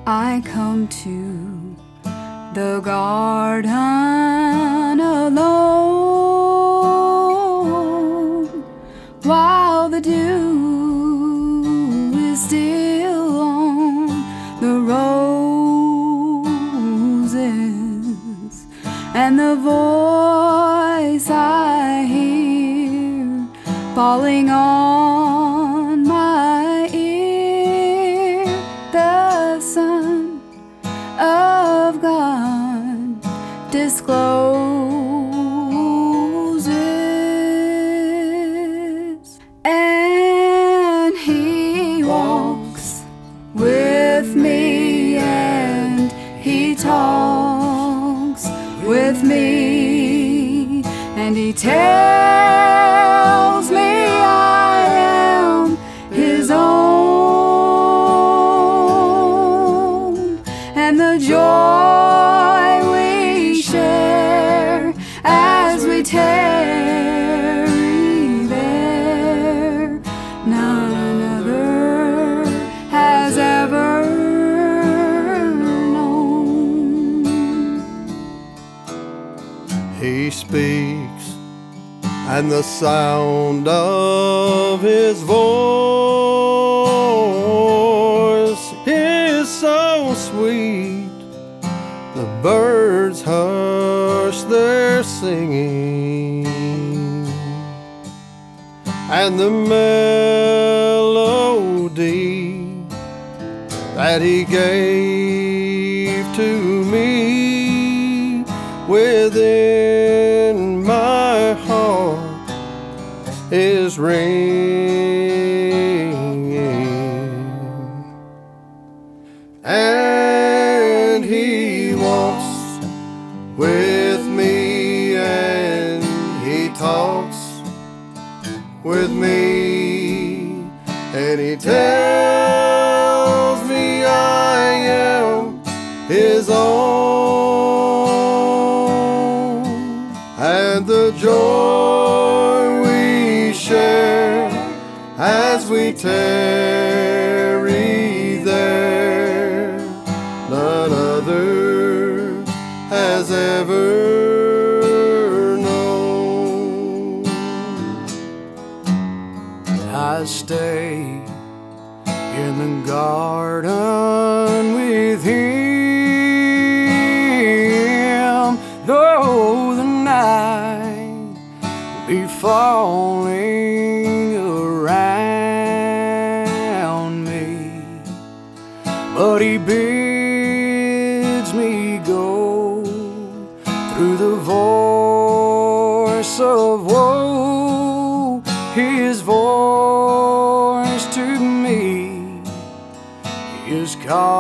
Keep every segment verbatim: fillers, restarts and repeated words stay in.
I come to the garden alone, while the dew is still on the roses, and the voice I hear falling on my ear, the Son of God discloses, and He walks with me, and He talks with me, and He tells me I am His own, and the joy we share as we tarry there, none another has ever known. He speaks, and the sound of His voice is so sweet, the birds hush their singing, and the melody that He gave to me within my heart is ringing. And He walks with me, and He talks with me, and He tells me I am His own, and the joy we share as we tarry there, none other has ever known. I stay in the garden with Him, though the night be falling around me, but He bids me go through the voice of woe. His voice to me is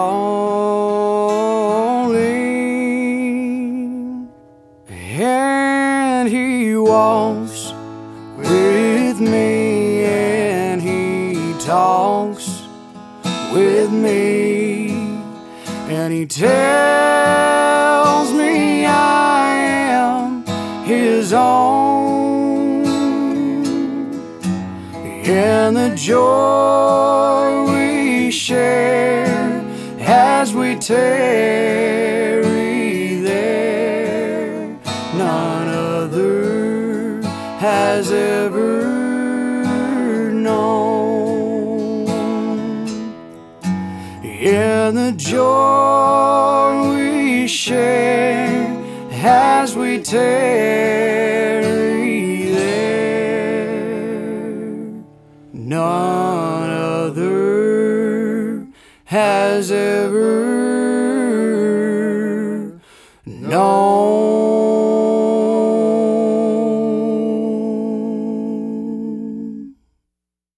calling, and He walks with me, and He talks with me, and He tells me I am His own, and the joy we share as we tarry there, none other has ever known. And the joy we share as we tarry there, none other has ever known.